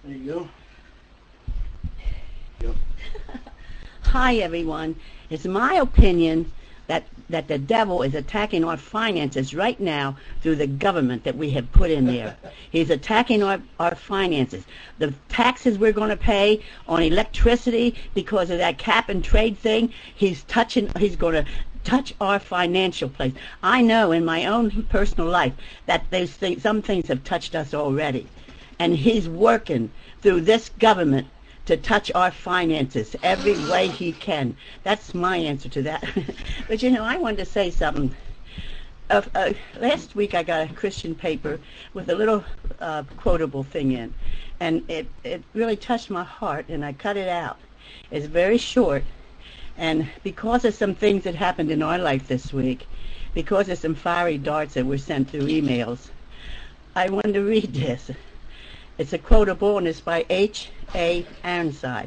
There you go. Hi, everyone. It's my opinion that the devil is attacking our finances right now through the government that we have put in there. He's attacking our finances. The taxes we're going to pay on electricity because of that cap and trade thing, he's going to touch our financial place. I know in my own personal life that some things have touched us already. And he's working through this government to touch our finances every way he can. That's my answer to that. But I wanted to say something. Last week I got a Christian paper with a little quotable thing in, and it really touched my heart, and I cut it out. It's very short, and because of some things that happened in our life this week, because of some fiery darts that were sent through emails, I wanted to read this. It's a quotable, and it's by H.A. Ironside.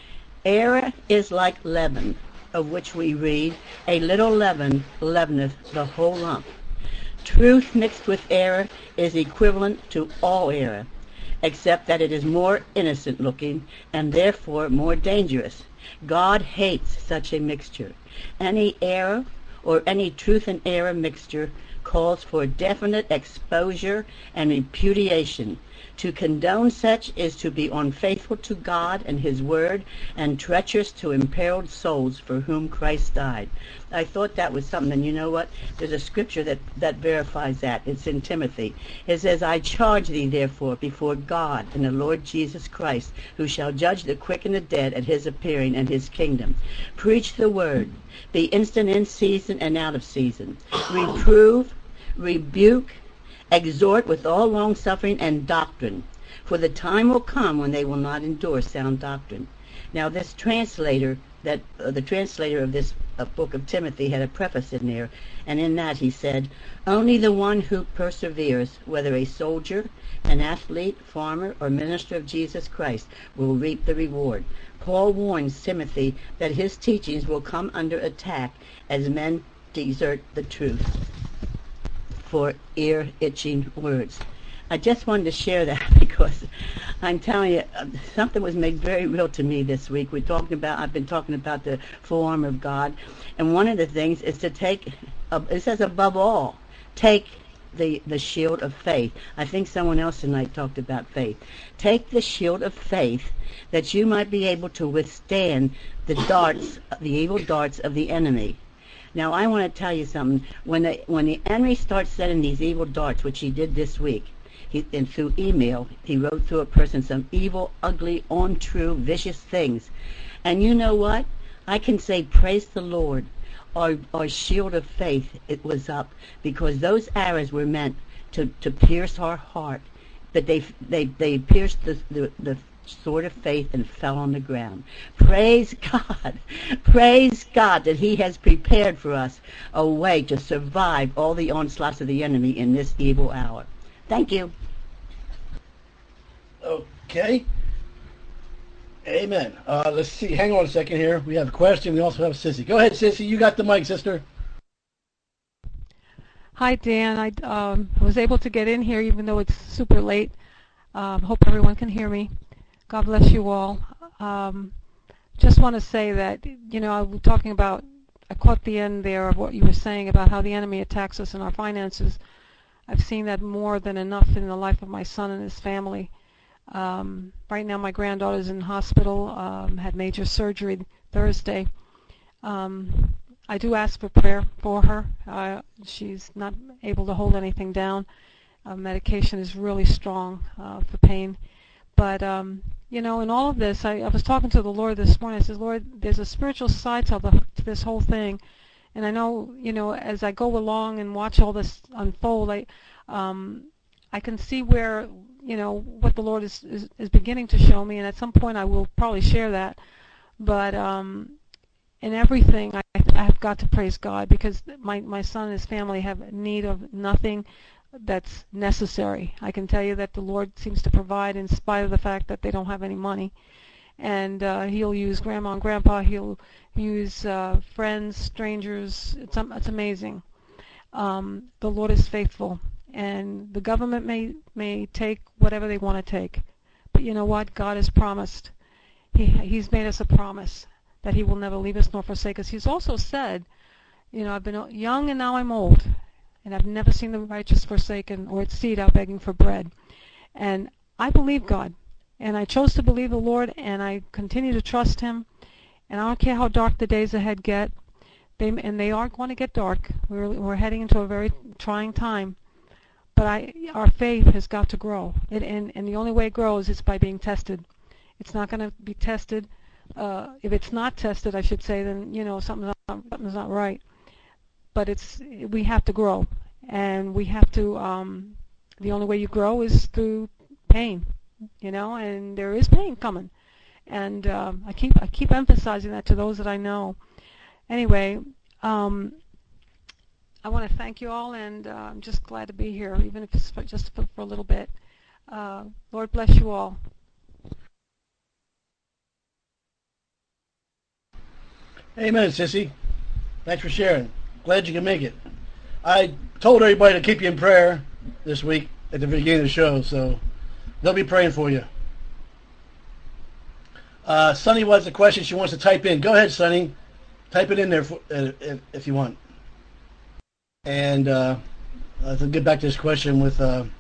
Error is like leaven, of which we read, a little leaven leaveneth the whole lump. Truth mixed with error is equivalent to all error, except that it is more innocent looking and therefore more dangerous. God hates such a mixture. Any error or any truth and error mixture calls for definite exposure and repudiation. To condone such is to be unfaithful to God and His Word and treacherous to imperiled souls for whom Christ died. I thought that was something, and you know what? There's a scripture that verifies that. It's in Timothy. It says, I charge thee therefore before God and the Lord Jesus Christ, who shall judge the quick and the dead at His appearing and His kingdom. Preach the Word. Be instant in season and out of season. Reprove, rebuke, exhort with all long-suffering and doctrine, for the time will come when they will not endure sound doctrine. Now this translator, the translator of this book of Timothy had a preface in there, and in that he said, only the one who perseveres, whether a soldier, an athlete, farmer, or minister of Jesus Christ, will reap the reward. Paul warns Timothy that his teachings will come under attack as men desert the truth for ear-itching words. I just wanted to share that because I'm telling you, something was made very real to me this week. I've been talking about the full armor of God, and one of the things is to take, it says above all, take the shield of faith. I think someone else tonight talked about faith. Take the shield of faith that you might be able to withstand the evil darts of the enemy. Now, I want to tell you something. When the enemy starts sending these evil darts, which he did this week, and through email, he wrote to a person some evil, ugly, untrue, vicious things. And you know what? I can say, praise the Lord. Our shield of faith, it was up, because those arrows were meant to pierce our heart. But they pierced the sword of faith and fell on the ground. Praise God. Praise God that He has prepared for us a way to survive all the onslaughts of the enemy in this evil hour. Thank you. Okay. Amen. Let's see. Hang on a second here. We have a question. We also have Sissy. Go ahead, Sissy. You got the mic, sister. Hi, Dan. I was able to get in here even though it's super late. Hope everyone can hear me. God bless you all. Just want to say that, I was talking about, I caught the end there of what you were saying about how the enemy attacks us in our finances. I've seen that more than enough in the life of my son and his family. Right now my granddaughter's in hospital, had major surgery Thursday. I do ask for prayer for her. She's not able to hold anything down. Medication is really strong for pain. But, in all of this, I was talking to the Lord this morning. I said, Lord, there's a spiritual side to this whole thing. And I know, as I go along and watch all this unfold, I can see where, what the Lord is beginning to show me. And at some point I will probably share that. But in everything, I have got to praise God, because my son and his family have need of nothing that's necessary. I can tell you that the Lord seems to provide in spite of the fact that they don't have any money. And He'll use grandma and grandpa. He'll use friends, strangers. It's amazing. The Lord is faithful. And the government may take whatever they want to take. But you know what? God has promised. He's made us a promise that He will never leave us nor forsake us. He's also said, you know, I've been young and now I'm old, and I've never seen the righteous forsaken or its seed out begging for bread. And I believe God, and I chose to believe the Lord, and I continue to trust Him. And I don't care how dark the days ahead get. They are going to get dark. We're heading into a very trying time. But our faith has got to grow. And the only way it grows is by being tested. It's not going to be tested. If it's not tested, I should say, then, you know, something's not right. But we have to grow. And we have to, the only way you grow is through pain, you know, and there is pain coming. And I keep emphasizing that to those that I know. Anyway, I want to thank you all, and I'm just glad to be here, even if it's just for a little bit. Lord bless you all. Amen, Sissy. Thanks for sharing. Glad you can make it. I told everybody to keep you in prayer this week at the beginning of the show, so they'll be praying for you. Sunny wants a question she wants to type in. Go ahead, Sunny. Type it in there if you want. And let's get back to this question with, who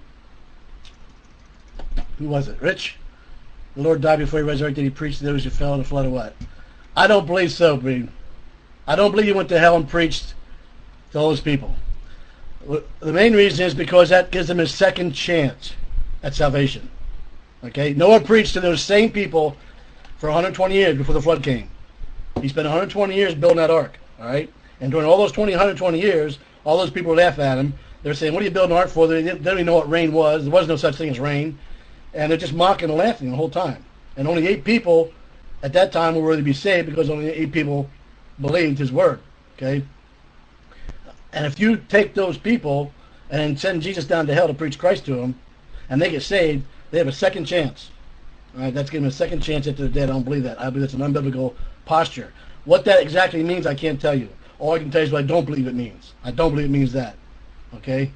was it? Rich? The Lord died before He resurrected. He preached to those who fell in the flood of what? I don't believe so, Bree. I don't believe He went to hell and preached to all those people. The main reason is because that gives them a second chance at salvation. Okay? Noah preached to those same people for 120 years before the flood came. He spent 120 years building that ark, all right? And during all those 120 years, all those people laugh at him. They're saying, what are you building an ark for? They didn't even know what rain was. There was no such thing as rain. And they're just mocking and laughing the whole time. And only 8 people at that time were worthy to be saved because only 8 people believed his word, okay? And if you take those people and send Jesus down to hell to preach Christ to them, and they get saved, they have a second chance. All right, that's giving them a second chance after they're dead. I don't believe that. I believe it's an unbiblical posture. What that exactly means, I can't tell you. All I can tell you is what I don't believe it means. I don't believe it means that. Okay?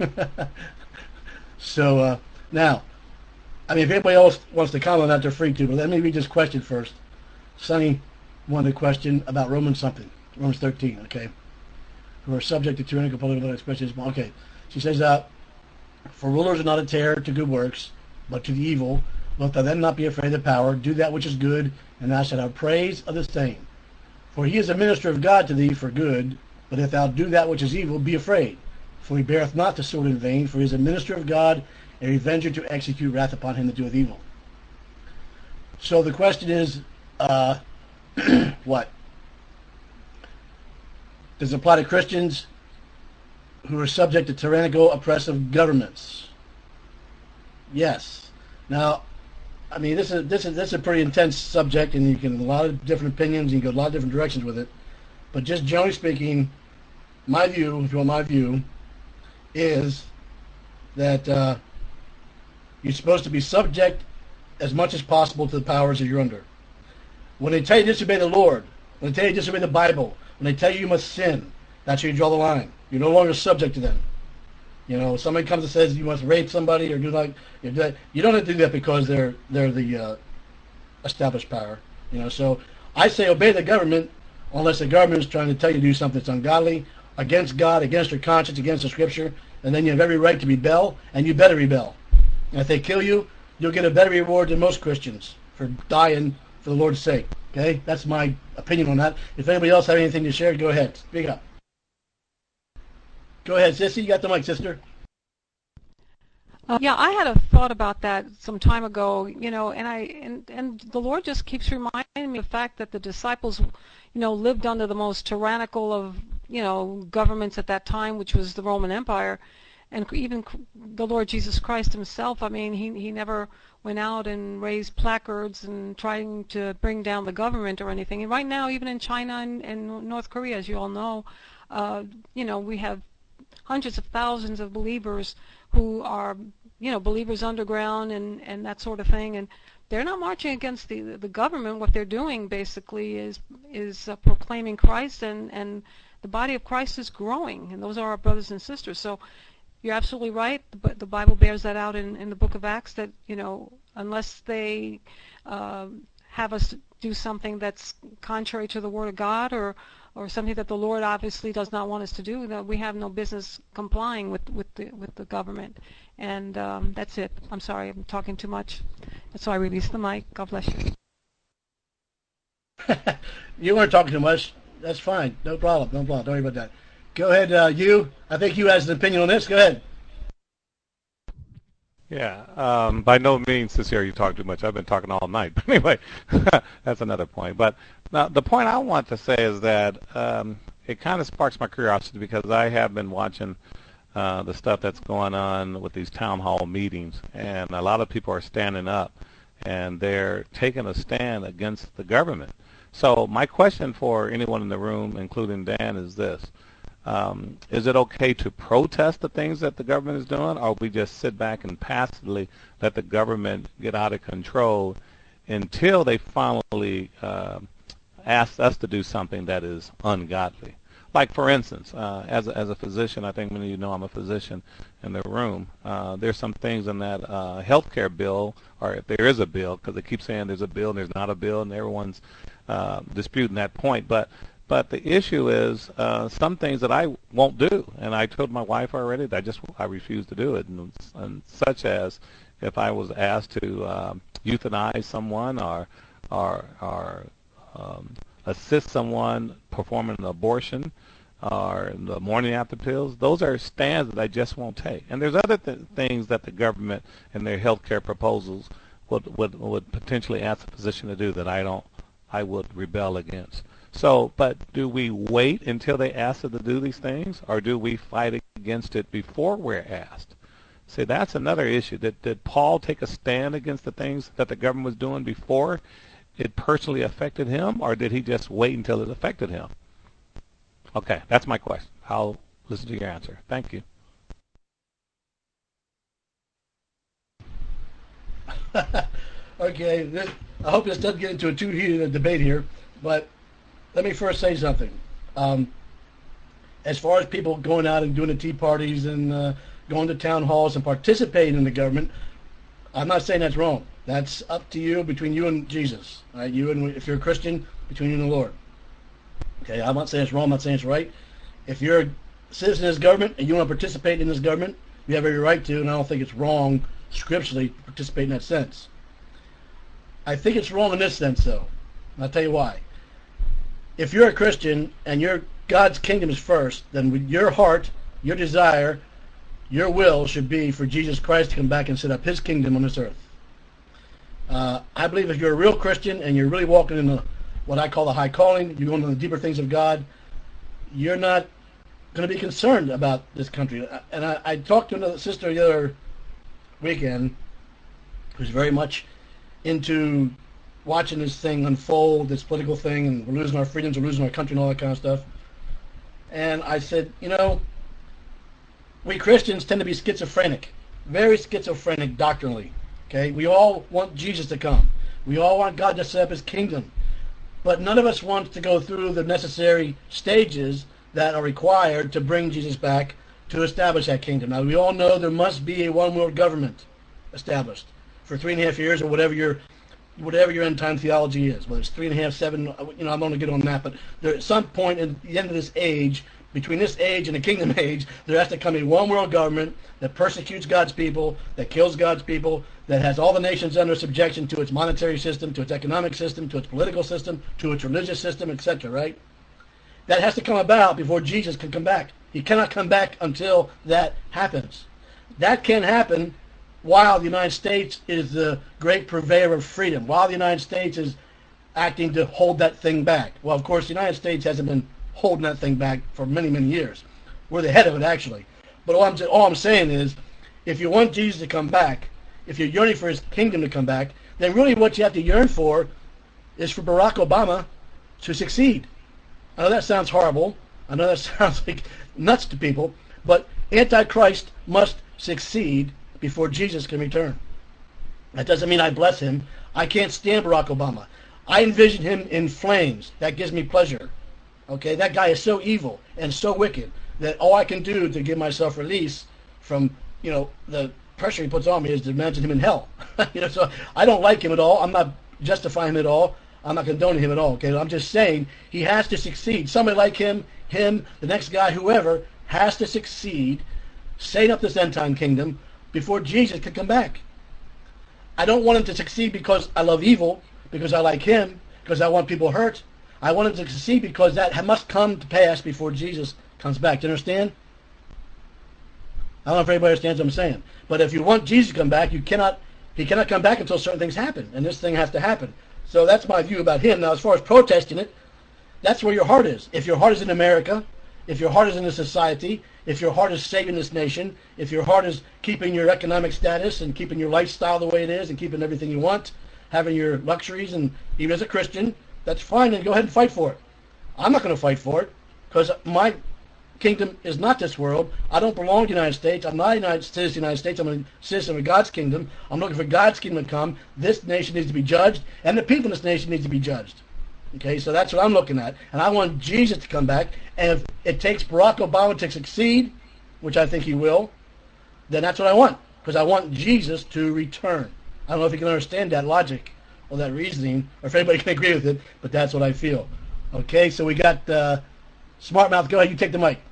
So, now, I mean, if anybody else wants to comment on that, they're free to, but let me read this question first. Sonny wanted a question about Romans 13, okay? Who are subject to tyrannical political expressions. Okay, she says, for rulers are not a terror to good works, but to the evil. Wilt thou then not be afraid of power? Do that which is good, and thou shalt have praise of the same. For he is a minister of God to thee for good, but if thou do that which is evil, be afraid. For he beareth not the sword in vain, for he is a minister of God, a revenger to execute wrath upon him that doeth evil. So the question is, what? Does it apply to Christians who are subject to tyrannical, oppressive governments? Yes. Now, I mean, this is a pretty intense subject, and you can have a lot of different opinions, you can go a lot of different directions with it. But just generally speaking, my view, if you want my view, is that you're supposed to be subject as much as possible to the powers that you're under. When they tell you to disobey the Lord, when they tell you to disobey the Bible, when they tell you you must sin, that's where you draw the line. You're no longer subject to them. You know, somebody comes and says you must rape somebody or do like you do that. You don't have to do that because they're the established power. You know, so I say obey the government unless the government is trying to tell you to do something that's ungodly, against God, against your conscience, against the Scripture, and then you have every right to rebel, and you better rebel. And if they kill you, you'll get a better reward than most Christians for dying for the Lord's sake. Okay, that's my opinion on that. If anybody else have anything to share, go ahead. Speak up. Go ahead, Sissy. You got the mic, sister. Yeah, I had a thought about that some time ago, you know, and the Lord just keeps reminding me of the fact that the disciples, you know, lived under the most tyrannical of, you know, governments at that time, which was the Roman Empire, and even the Lord Jesus Christ himself. I mean, he never went out and raised placards and trying to bring down the government or anything. And right now, even in China and North Korea, as you all know, you know, we have hundreds of thousands of believers who are, you know, believers underground and that sort of thing, and they're not marching against the government. What they're doing basically is proclaiming Christ, and the body of Christ is growing, and those are our brothers and sisters. So you're absolutely right. The Bible bears that out in the book of Acts that, you know, unless they have us do something that's contrary to the Word of God, or something that the Lord obviously does not want us to do, that we have no business complying with the government. And that's it. I'm sorry, I'm talking too much, so I release the mic. God bless you. You weren't talking too much. That's fine. No problem. No problem. Don't worry about that. Go ahead, you. I think you has an opinion on this. Go ahead. Yeah, by no means, Sincere, you talk too much. I've been talking all night. But anyway, that's another point. But now, the point I want to say is that it kind of sparks my curiosity, because I have been watching the stuff that's going on with these town hall meetings, and a lot of people are standing up, and they're taking a stand against the government. So my question for anyone in the room, including Dan, is this. Is it okay to protest the things that the government is doing, or we just sit back and passively let the government get out of control until they finally ask us to do something that is ungodly? Like, for instance, as a physician, I think many of you know I'm a physician in the room. There's some things in that health care bill, or if there is a bill, because they keep saying there's a bill and there's not a bill, and everyone's disputing that point. But the issue is some things that I won't do, and I told my wife already that I refuse to do it, and such as if I was asked to euthanize someone or assist someone performing an abortion or the morning after pills. Those are stands that I just won't take. And there's other things that the government and their health care proposals would potentially ask a physician to do that I would rebel against. So, but do we wait until they ask us to do these things, or do we fight against it before we're asked? See, that's another issue. Did Paul take a stand against the things that the government was doing before it personally affected him, or did he just wait until it affected him? Okay, that's my question. I'll listen to your answer. Thank you. Okay, I hope this doesn't get into a too heated a debate here, but let me first say something. As far as people going out and doing the tea parties and going to town halls and participating in the government, I'm not saying that's wrong. That's up to you, between you and Jesus. Right? You and, if you're a Christian, between you and the Lord. Okay, I'm not saying it's wrong. I'm not saying it's right. If you're a citizen of this government and you want to participate in this government, you have every right to, and I don't think it's wrong scripturally to participate in that sense. I think it's wrong in this sense, though. And I'll tell you why. If you're a Christian and God's kingdom is first, then with your heart, your desire, your will should be for Jesus Christ to come back and set up his kingdom on this earth. I believe if you're a real Christian and you're really walking in what I call the high calling, you're going to the deeper things of God, you're not going to be concerned about this country. And I talked to another sister the other weekend who's very much into watching this thing unfold, this political thing, and we're losing our freedoms, we're losing our country and all that kind of stuff. And I said, we Christians tend to be schizophrenic, very schizophrenic doctrinally. Okay, we all want Jesus to come. We all want God to set up his kingdom. But none of us wants to go through the necessary stages that are required to bring Jesus back to establish that kingdom. Now, we all know there must be a one-world government established for 3.5 years, or whatever your end time theology is, whether it's 3.5, 7, I'm going to get on that, but there, at some point in the end of this age, between this age and the kingdom age, there has to come a one world government that persecutes God's people, that kills God's people, that has all the nations under subjection to its monetary system, to its economic system, to its political system, to its religious system, etc., right? That has to come about before Jesus can come back. He cannot come back until that happens. That can happen while the United States is the great purveyor of freedom, while the United States is acting to hold that thing back. Well, of course, the United States hasn't been holding that thing back for many, many years. We're the head of it, actually. But all I'm saying is, if you want Jesus to come back, if you're yearning for his kingdom to come back, then really what you have to yearn for is for Barack Obama to succeed. I know that sounds horrible. I know that sounds like nuts to people, but Antichrist must succeed before Jesus can return. That doesn't mean I bless him. I can't stand Barack Obama. I envision him in flames. That gives me pleasure. Okay, that guy is so evil and so wicked that all I can do to give myself release from, the pressure he puts on me is to mention him in hell. So I don't like him at all. I'm not justifying him at all. I'm not condoning him at all. Okay, I'm just saying he has to succeed. Somebody like him, the next guy, whoever, has to succeed, setting up this end time kingdom before Jesus can come back. I don't want him to succeed because I love evil, because I like him, because I want people hurt. I want him to succeed because that must come to pass before Jesus comes back. Do you understand? I don't know if everybody understands what I'm saying. But if you want Jesus to come back, he cannot come back until certain things happen. And this thing has to happen. So that's my view about him. Now, as far as protesting it, that's where your heart is. If your heart is in America, if your heart is in this society, if your heart is saving this nation, if your heart is keeping your economic status and keeping your lifestyle the way it is and keeping everything you want, having your luxuries, and even as a Christian, that's fine, and go ahead and fight for it. I'm not going to fight for it because my kingdom is not this world. I don't belong to the United States. I'm not a citizen of the United States. I'm a citizen of God's kingdom. I'm looking for God's kingdom to come. This nation needs to be judged, and the people in this nation need to be judged. Okay, so that's what I'm looking at. And I want Jesus to come back. And if it takes Barack Obama to succeed, which I think he will, then that's what I want. Because I want Jesus to return. I don't know if you can understand that logic or that reasoning, or if anybody can agree with it, but that's what I feel. Okay, so we got Smart Mouth. Go ahead, you take the mic.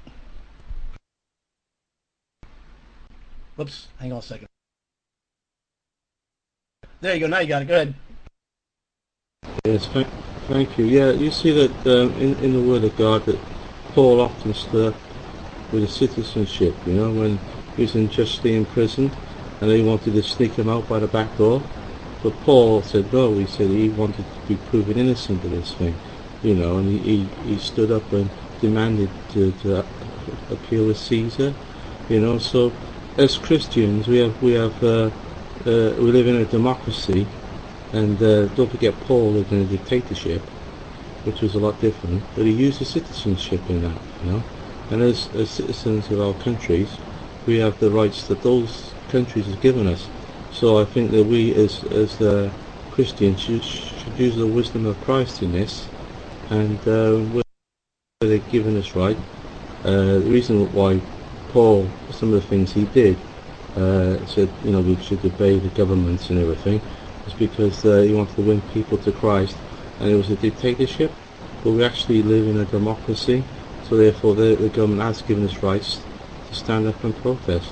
Whoops, hang on a second. There you go, now you got it. Go ahead. Yes, thank you. Yeah, you see that in the Word of God that Paul often stood up with his citizenship, when he was unjustly in prison and they wanted to sneak him out by the back door. But Paul said no, he said he wanted to be proven innocent of this thing, and he stood up and demanded to appeal with Caesar, so as Christians we live in a democracy. And don't forget, Paul lived in a dictatorship, which was a lot different, but he used his citizenship in that, And as citizens of our countries, we have the rights that those countries have given us. So I think that we, as Christians, should use the wisdom of Christ in this, and where they've given us right. The reason why Paul, some of the things he did, said, we should obey the governments and everything, is because he wanted to win people to Christ, and it was a dictatorship, but we actually live in a democracy, so therefore the government has given us rights to stand up and protest.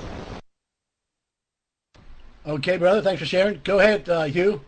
Okay, brother, thanks for sharing. Go ahead, Hugh.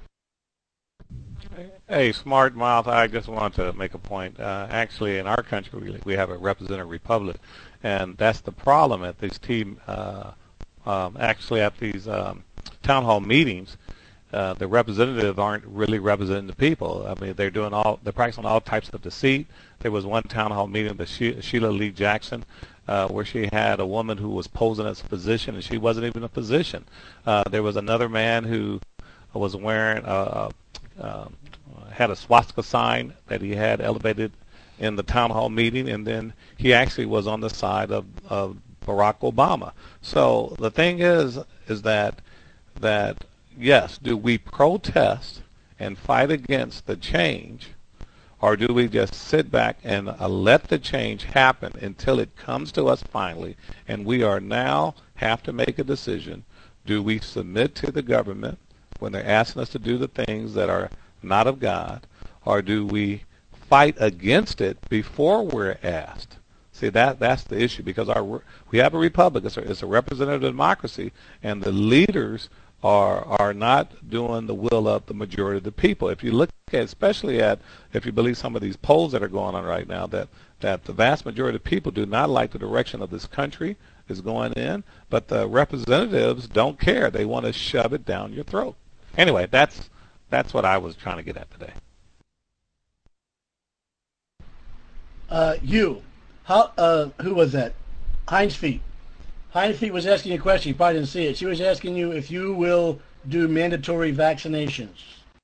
Hey, Smart Mouth, I just want to make a point. Actually, in our country, we have a representative republic, and that's the problem at these actually at these town hall meetings. The representatives aren't really representing the people. I mean, they're practicing all types of deceit. There was one town hall meeting with Sheila Lee Jackson, where she had a woman who was posing as a physician, and she wasn't even a physician. There was another man who was wearing had a swastika sign that he had elevated in the town hall meeting, and then he actually was on the side of Barack Obama. So the thing is that yes, do we protest and fight against the change, or do we just sit back and let the change happen until it comes to us finally, and we are now have to make a decision? Do we submit to the government when they're asking us to do the things that are not of God, or do we fight against it before we're asked? See, that's the issue, because we have a republic. It's a representative democracy, and the leaders are not doing the will of the majority of the people. If you look at, especially if you believe some of these polls that are going on right now, that the vast majority of people do not like the direction of this country is going in, but the representatives don't care. They want to shove it down your throat. Anyway, that's what I was trying to get at today. Who was that? Heinz Feet. Heinz Feet was asking you a question. You probably didn't see it. She was asking you if you will do mandatory vaccinations.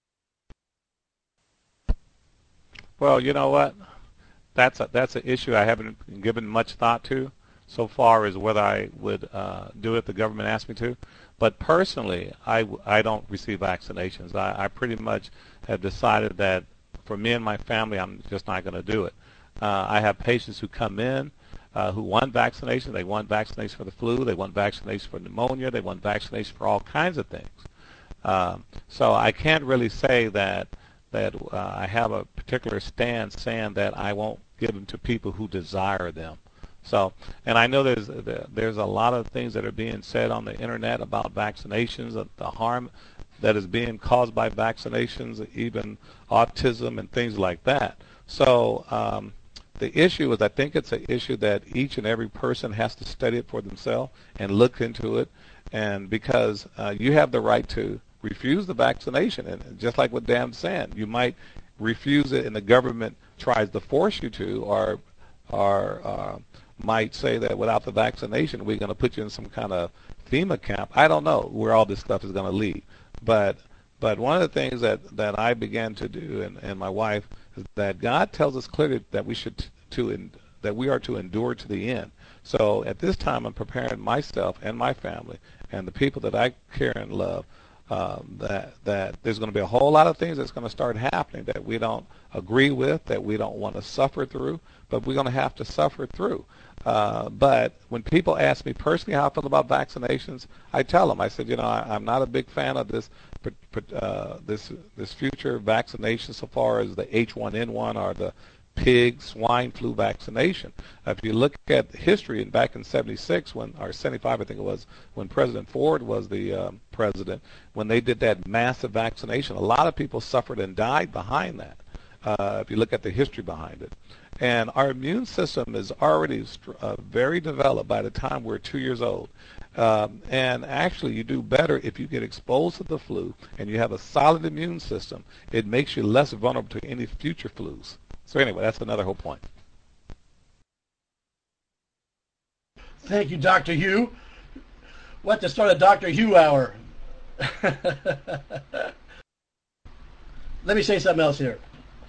Well, you know what? That's an issue I haven't given much thought to so far, as whether I would do it if the government asked me to. But personally, I don't receive vaccinations. I pretty much have decided that for me and my family, I'm just not going to do it. I have patients who come in who want vaccination. They want vaccination for the flu. They want vaccination for pneumonia. They want vaccination for all kinds of things. So I can't really say that I have a particular stance saying that I won't give them to people who desire them. So, and I know there's a lot of things that are being said on the internet about vaccinations, the harm that is being caused by vaccinations, even autism and things like that. So the issue is, I think it's an issue that each and every person has to study it for themselves and look into it, and because you have the right to refuse the vaccination, and just like what Dan's saying, you might refuse it and the government tries to force you to, or might say that without the vaccination we're going to put you in some kind of FEMA camp. I don't know where all this stuff is going to lead, but one of the things that I began to do, and my wife, is that God tells us clearly that we are to endure to the end. So at this time I'm preparing myself and my family and the people that I care and love, that there's going to be a whole lot of things that's going to start happening that we don't agree with, that we don't want to suffer through, but we're going to have to suffer through. But when people ask me personally how I feel about vaccinations, I tell them, I said, I'm not a big fan of this future vaccination so far as the H1N1 or the pig swine flu vaccination. If you look at history, and back in 76 or 75 I think it was, when President Ford was the president, when they did that massive vaccination, a lot of people suffered and died behind that, if you look at the history behind it. And our immune system is already very developed by the time we're 2 years old. And actually you do better if you get exposed to the flu and you have a solid immune system. It makes you less vulnerable to any future flus. So anyway, that's another whole point. Thank you, Dr. Hugh. We'll have to start a Dr. Hugh hour. Let me say something else here.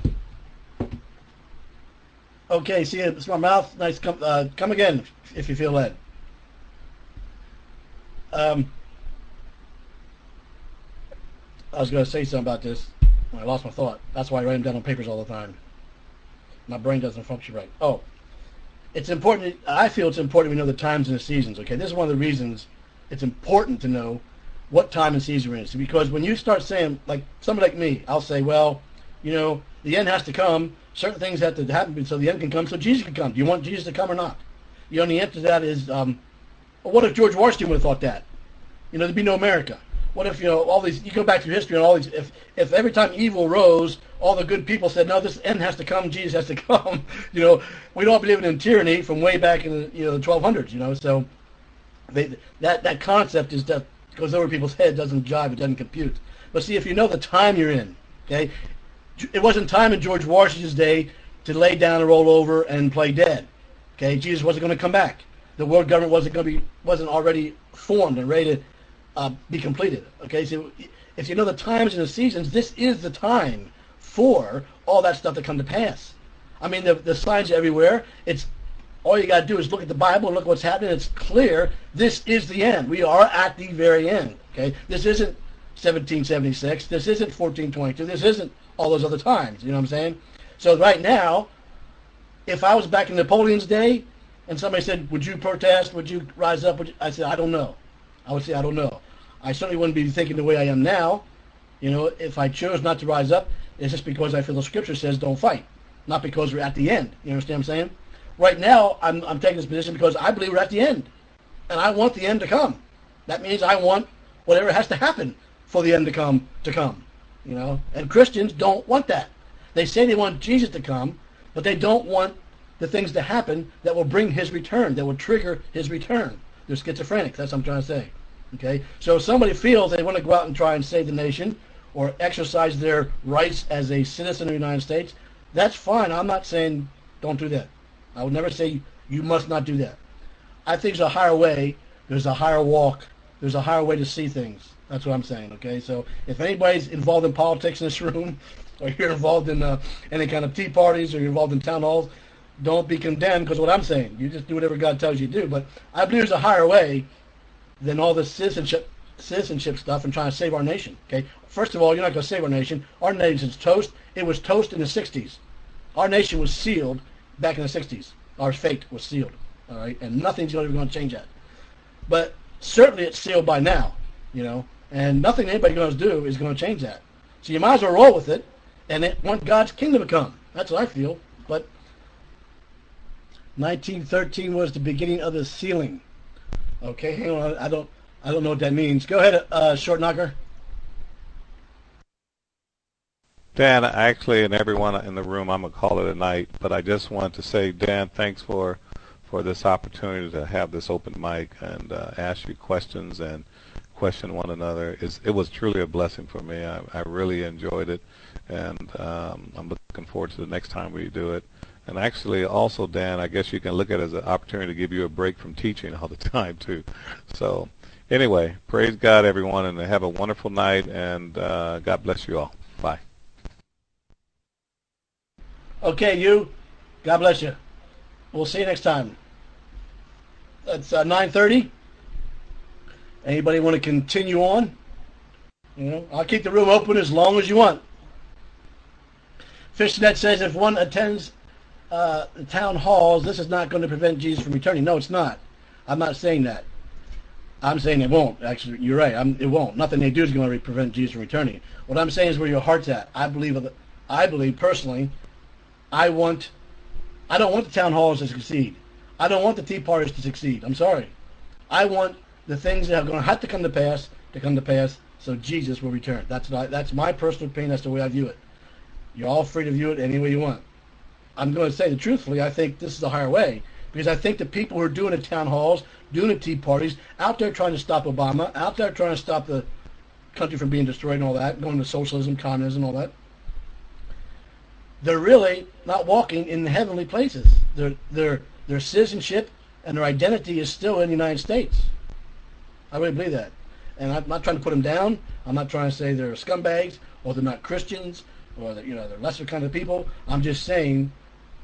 Okay, see, it's my mouth. Nice. Come again if you feel led. I was going to say something about this. I lost my thought. That's why I write them down on papers all the time. My brain doesn't function right. Oh, it's important. I feel it's important we know the times and the seasons. Okay, this is one of the reasons it's important to know what time and season we're in. Because when you start saying, like somebody like me, I'll say, well, the end has to come. Certain things have to happen so the end can come, so Jesus can come. Do you want Jesus to come or not? The answer to that is, what if George Washington would have thought that? There'd be no America. What if, all these, you go back through history and all these, if every time evil rose, all the good people said, no, this end has to come, Jesus has to come, we'd all be living in tyranny from way back in the 1200s, so that concept is that goes over people's head, doesn't jive, it doesn't compute. But see, if you know the time you're in, okay, it wasn't time in George Washington's day to lay down and roll over and play dead. Okay, Jesus wasn't going to come back. The world government wasn't already formed and ready to be completed. Okay, so if you know the times and the seasons, this is the time for all that stuff to come to pass. I mean, the signs are everywhere. It's all you got to do is look at the Bible and look what's happening. It's clear. This is the end. We are at the very end. Okay, this isn't 1776. This isn't 1422. This isn't all those other times. You know what I'm saying? So right now, if I was back in Napoleon's day and somebody said, would you protest? Would you rise up? I said, I don't know. I would say, I don't know. I certainly wouldn't be thinking the way I am now. If I chose not to rise up, it's just because I feel the scripture says don't fight. Not because we're at the end. You understand what I'm saying? Right now, I'm taking this position because I believe we're at the end. And I want the end to come. That means I want whatever has to happen for the end to come. And Christians don't want that. They say they want Jesus to come, but they don't want the things to happen that will bring his return, that will trigger his return. They're schizophrenic. That's what I'm trying to say. Okay? So if somebody feels they want to go out and try and save the nation or exercise their rights as a citizen of the United States, that's fine. I'm not saying don't do that. I would never say you must not do that. I think there's a higher way. There's a higher walk. There's a higher way to see things. That's what I'm saying, okay? So if anybody's involved in politics in this room, or you're involved in any kind of tea parties, or you're involved in town halls, don't be condemned because what I'm saying. You just do whatever God tells you to do. But I believe there's a higher way than all this citizenship stuff and trying to save our nation, okay? First of all, you're not going to save our nation. Our nation's toast. It was toast in the 60s. Our nation was sealed back in the 60s. Our fate was sealed, all right, and nothing's going to change that. But certainly it's sealed by now, and nothing anybody's going to do is going to change that. So you might as well roll with it and want God's kingdom to come. That's what I feel. But 1913 was the beginning of the sealing. Okay, hang on. I don't know what that means. Go ahead, Short Knocker. Dan, actually, and everyone in the room, I'm going to call it a night, but I just want to say, Dan, thanks for this opportunity to have this open mic and ask you questions and question one another. It was truly a blessing for me. I really enjoyed it, and I'm looking forward to the next time we do it. And actually, also, Dan, I guess you can look at it as an opportunity to give you a break from teaching all the time, too. So anyway, praise God, everyone, and have a wonderful night, and God bless you all. Bye. Okay, you. God bless you. We'll see you next time. It's 9:30. Anybody want to continue on? I'll keep the room open as long as you want. Fishnet says if one attends the town halls, this is not going to prevent Jesus from returning. No, it's not. I'm not saying that. I'm saying it won't. Actually, you're right. It won't. Nothing they do is going to prevent Jesus from returning. What I'm saying is where your heart's at. I believe personally, I don't want the town halls to succeed. I don't want the Tea Parties to succeed. I'm sorry. I want the things that are going to have to come to pass so Jesus will return. That's my personal opinion. That's the way I view it. You're all free to view it any way you want. I'm going to say that truthfully, I think this is the higher way, because I think the people who are doing the town halls, doing the Tea Parties, out there trying to stop Obama, out there trying to stop the country from being destroyed and all that, going to socialism, communism, all that, they're really not walking in the heavenly places. Their citizenship and their identity is still in the United States. I really believe that. And I'm not trying to put them down. I'm not trying to say they're scumbags or they're not Christians or that, they're lesser kind of people. I'm just saying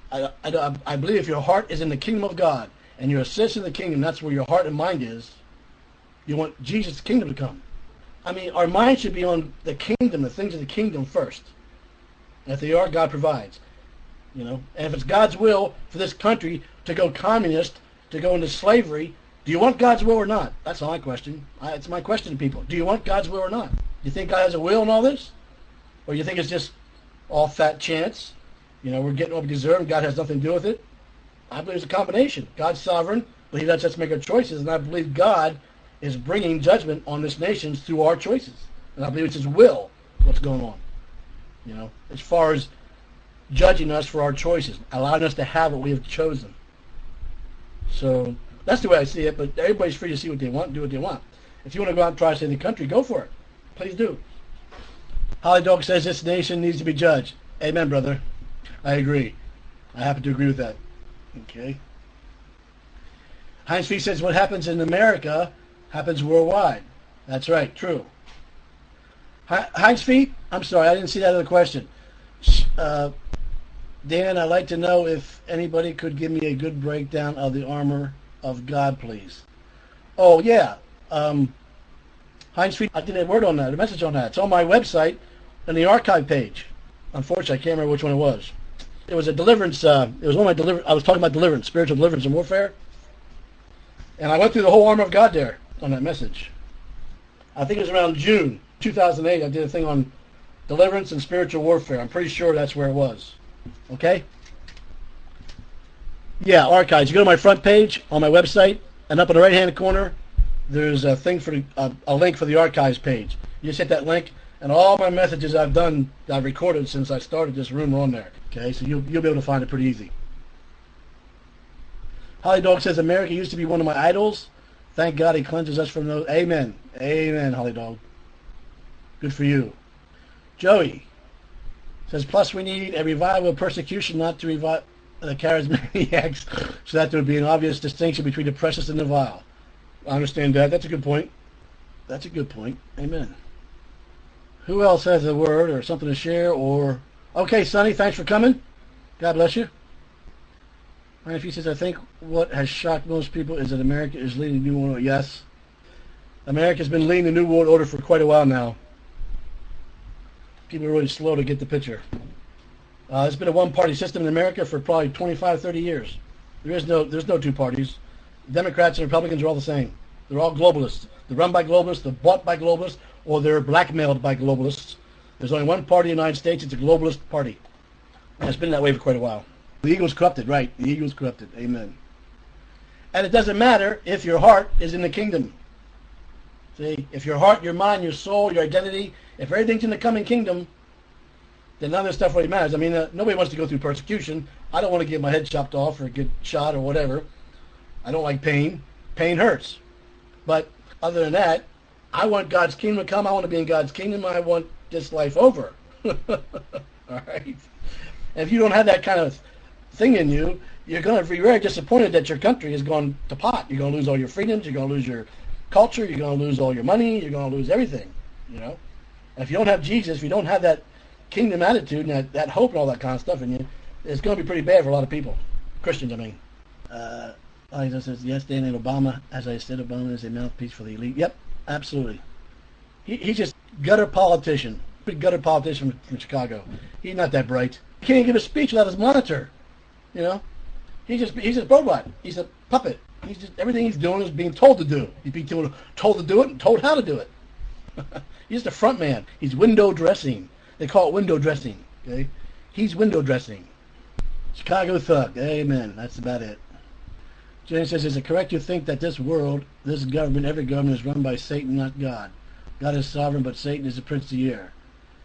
I believe if your heart is in the kingdom of God and you're a citizen of the kingdom, that's where your heart and mind is, you want Jesus' kingdom to come. I mean, our mind should be on the kingdom, the things of the kingdom first. And if they are, God provides. And if it's God's will for this country to go communist, to go into slavery, do you want God's will or not? That's my question. It's my question to people. Do you want God's will or not? Do you think God has a will in all this? Or do you think it's just all fat chance? We're getting what we deserve and God has nothing to do with it? I believe it's a combination. God's sovereign, but He lets us make our choices, and I believe God is bringing judgment on this nation through our choices. And I believe it's His will, what's going on. As far as judging us for our choices, allowing us to have what we have chosen. So that's the way I see it, but everybody's free to see what they want, do what they want. If you want to go out and try to save the country, go for it. Please do. Holly Dog says this nation needs to be judged. Amen, brother. I agree. I happen to agree with that. Okay. Heinz Fee says what happens in America happens worldwide. That's right, true. Heinz Fee, I'm sorry, I didn't see that other question. Dan, I'd like to know if anybody could give me a good breakdown of the armor of God, please. Oh, yeah. Heinz Fee, I did a word on that, a message on that. It's on my website in the archive page. Unfortunately, I can't remember which one it was. It was a deliverance. It was one of my deliverance. I was talking about deliverance, spiritual deliverance and warfare. And I went through the whole armor of God there on that message. I think it was around June 2008. I did a thing on deliverance and spiritual warfare. I'm pretty sure that's where it was. Okay? Yeah, archives. You go to my front page on my website, and up in the right-hand corner, there's a thing for a link for the archives page. You just hit that link, and all my messages I've recorded since I started this room are on there. Okay, so you'll be able to find it pretty easy. Holly Dog says America used to be one of my idols. Thank God He cleanses us from those. Amen. Amen, Holly Dog. Good for you. Joey says, plus we need a revival of persecution, not to revive the charismatics, so that there would be an obvious distinction between the precious and the vile. I understand that. That's a good point. That's a good point. Amen. Who else has a word or something to share? Or okay, Sonny, thanks for coming. God bless you. And if he says, I think what has shocked most people is that America is leading the New World Order. Yes. America's been leading the New World Order for quite a while now. People are really slow to get the picture. It's been a one-party system in America for probably 25, 30 years. There's no two parties. Democrats and Republicans are all the same. They're all globalists. They're run by globalists. They're bought by globalists, or they're blackmailed by globalists. There's only one party in the United States. It's a globalist party. And it's been that way for quite a while. The ego's corrupted, right? The ego's corrupted. Amen. And it doesn't matter if your heart is in the kingdom. See, if your heart, your mind, your soul, your identity, if everything's in the coming kingdom, then none of this stuff really matters. I mean, nobody wants to go through persecution. I don't want to get my head chopped off or get shot or whatever. I don't like pain. Pain hurts. But other than that, I want God's kingdom to come. I want to be in God's kingdom. I want this life over. All right? And if you don't have that kind of thing in you, you're going to be very disappointed that your country has gone to pot. You're going to lose all your freedoms. You're going to lose your culture. You're going to lose all your money. You're going to lose everything, you know. And if you don't have Jesus, if you don't have that kingdom attitude and that hope and all that kind of stuff in you, it's going to be pretty bad for a lot of people. Christians, I mean. Alexa says, yes, Dan, and Obama, as I said, Obama is a mouthpiece for the elite. Yep, absolutely. He's just gutter politician. Big gutter politician from Chicago. He's not that bright. He can't even give a speech without his monitor, you know. He's a robot. He's a puppet. He's just, everything he's doing is being told to do. He's being told to do it and told how to do it. He's just a front man. He's window dressing. They call it window dressing. Okay, he's window dressing. Chicago thug. Amen. That's about it. Jenny says, is it correct to think that this world, this government, every government is run by Satan, not God? God is sovereign, but Satan is the prince of the air.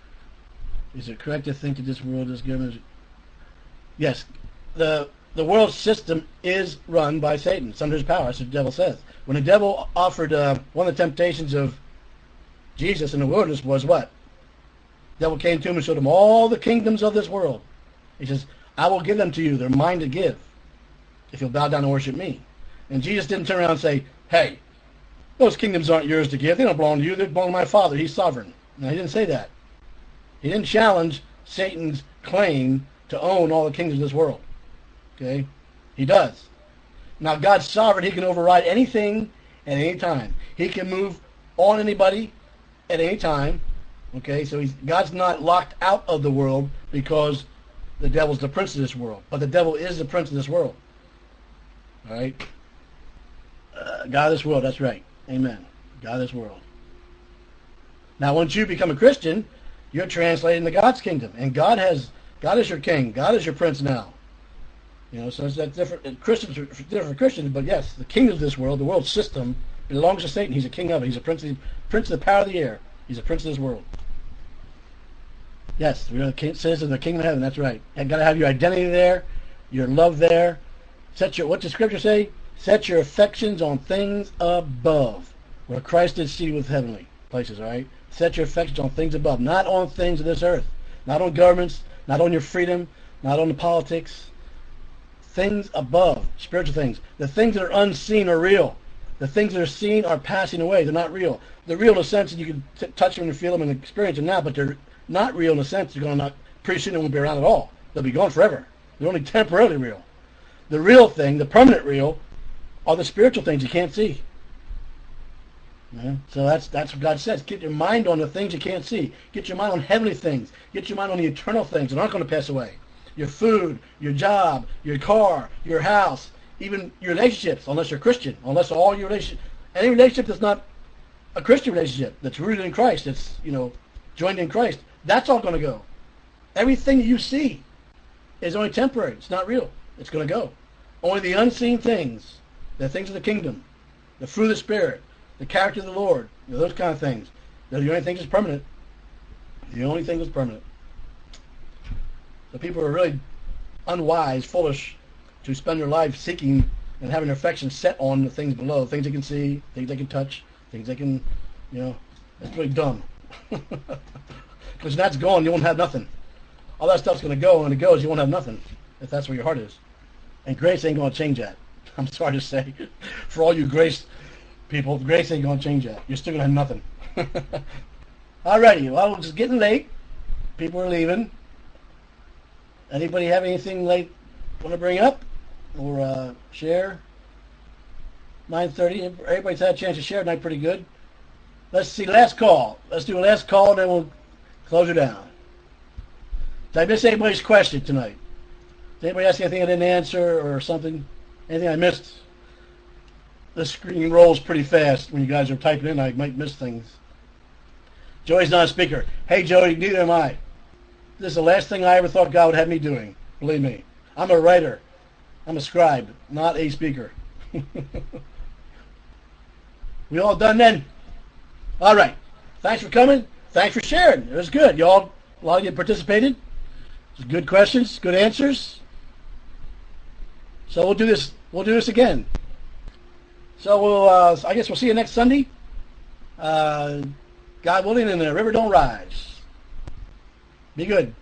Is it correct to think that this world, this government is... Yes. The world system is run by Satan. It's under his power. That's what the devil says. When the devil offered one of the temptations of Jesus in the wilderness was what? The devil came to him and showed him all the kingdoms of this world. He says, I will give them to you. They're mine to give if you'll bow down and worship me. And Jesus didn't turn around and say, hey, those kingdoms aren't yours to give. They don't belong to you. They belong to my Father. He's sovereign. No, he didn't say that. He didn't challenge Satan's claim to own all the kingdoms of this world. Okay? He does. Now, God's sovereign. He can override anything at any time. He can move on anybody at any time. Okay? So God's not locked out of the world because the devil's the prince of this world. But the devil is the prince of this world. All right? God of this world. That's right. Amen. God of this world. Now, once you become a Christian, you're translated into God's kingdom. And God is your king. God is your prince now. You know, so it's that different. Christians are different Christians, but yes, the kingdom of this world, the world system, belongs to Satan. He's a king of it. He's a prince of the power of the air. He's a prince of this world. Yes, we are the citizens of the kingdom of heaven. That's right. You've got to have your identity there, your love there. What does Scripture say? Set your affections on things above, where Christ is seated with heavenly places. All right. Set your affections on things above, not on things of this earth, not on governments, not on your freedom, not on the politics. Things above, spiritual things. The things that are unseen are real. The things that are seen are passing away. They're not real. They're real in the sense that you can touch them and feel them and experience them now, but they're not real in the sense they're going to not, pretty soon they won't be around at all. They'll be gone forever. They're only temporarily real. The real thing, the permanent real, are the spiritual things you can't see. Yeah? So that's what God says. Get your mind on the things you can't see. Get your mind on heavenly things. Get your mind on the eternal things that aren't going to pass away. Your food, your job, your car, your house, even your relationships, unless you're Christian, unless all your relationships, any relationship that's not a Christian relationship, that's rooted in Christ, that's, joined in Christ, that's all going to go. Everything that you see is only temporary. It's not real. It's going to go. Only the unseen things, the things of the kingdom, the fruit of the Spirit, the character of the Lord, those kind of things, they're the only things that's permanent. The only thing that's permanent. So people are really unwise, foolish, to spend their life seeking and having their affections set on the things below, things they can see, things they can touch, things they can, that's really dumb. Because that's gone, you won't have nothing. All that stuff's going to go, and when it goes, you won't have nothing, if that's where your heart is. And grace ain't going to change that. I'm sorry to say. For all you grace people, grace ain't going to change that. You're still going to have nothing. Alrighty, well, it's getting late. People are leaving. Anybody have anything late want to bring up or share? 9:30. Everybody's had a chance to share tonight pretty good. Let's see, last call. Let's do a last call, and then we'll close it down. Did I miss anybody's question tonight? Did anybody ask anything I didn't answer or something? Anything I missed? The screen rolls pretty fast when you guys are typing in. I might miss things. Joey's not a speaker. Hey, Joey, neither am I. This is the last thing I ever thought God would have me doing. Believe me. I'm a writer. I'm a scribe, not a speaker. We all done then? All right. Thanks for coming. Thanks for sharing. It was good. A lot of you participated. It was good questions, good answers. So we'll do this. We'll do this again. So I guess we'll see you next Sunday. God willing, and the river don't rise. Be good.